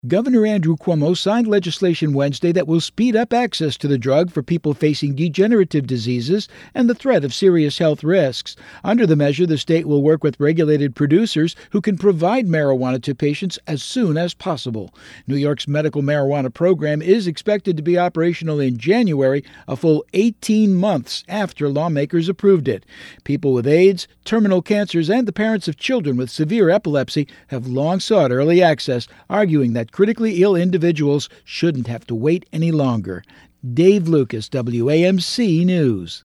Governor Andrew Cuomo signed legislation Wednesday that will speed up access to the drug for people facing degenerative diseases and the threat of serious health risks. Under the measure, the state will work with regulated producers who can provide marijuana to patients as soon as possible. New York's medical marijuana program is expected to be operational in January, a full 18 months after lawmakers approved it. People with AIDS, terminal cancers, and the parents of children with severe epilepsy have long sought early access, arguing that critically ill individuals shouldn't have to wait any longer. Dave Lucas, WAMC News.